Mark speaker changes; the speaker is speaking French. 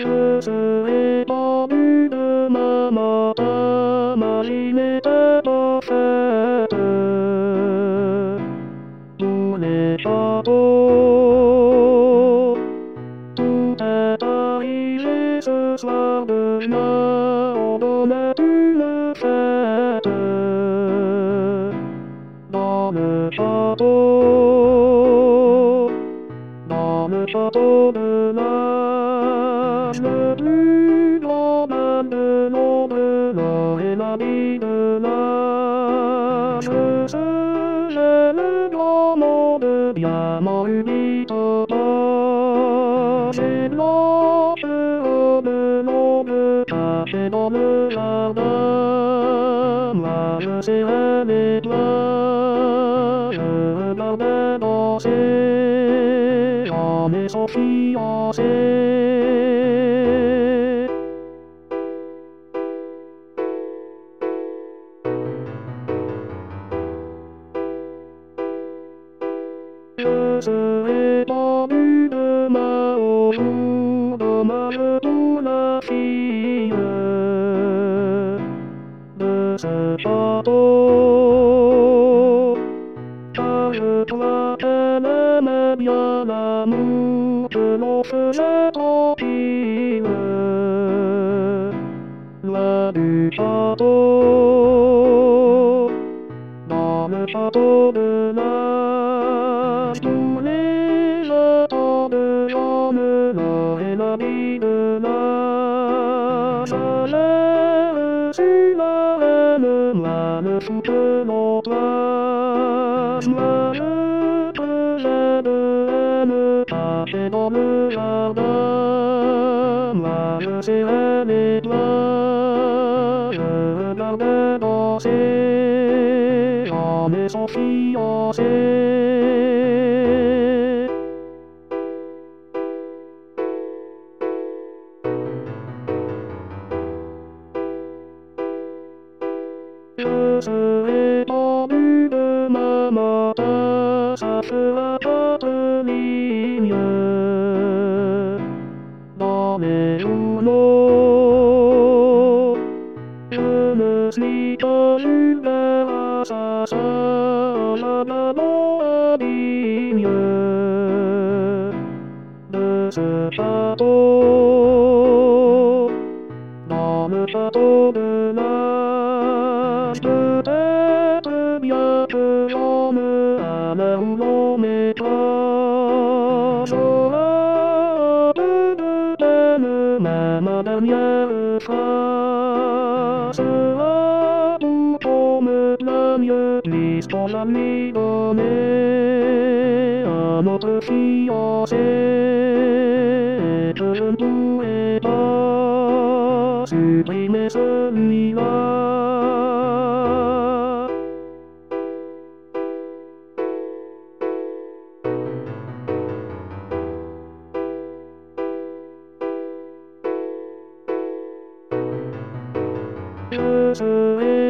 Speaker 1: Je serai pendu demain matin, marinée parfaite. Tous les chapeaux, tout est arrivé ce soir de juin, on donnait une fête. Dans le château de l'âge, le plus grand mal de l'ombre et l'ami de l'âge. C'est le grand monde diamant uni topage et blanche robe longue cachée dans le jardin. Moi je serrais les doigts, je regardais danser et son fiancé. Je serai pendu demain au jour d'hommage pour la fille de ce château. Car je crois qu'elle aimait bien l'amour que l'on faisait tranquille, loin du château. Dans le château de l'âge, tous les gens de l'homme, l'or et l'habit de l'âge. À l'air sur la reine, moi le chou de l'ombrage. Moi je creusais de haine, caché dans le jardin. Moi je serrais les doigts, je regardais danser et son fiancé. Je serai pendu demain matin, ça fera 4 lignes dans les journaux. Je ne suis pas vulgaire assassin, la maman indigne de ce château. Dans le château de l'âge, peut-être bien que l'homme à l'heure où l'on m'étrange aura un peu de peine, mais ma dernière phrase sera pour qu'on me plaigne, puisqu'on l'a lui donné à notre fiancé, et que je ne pourrai pas supprimer celui-là. Je serai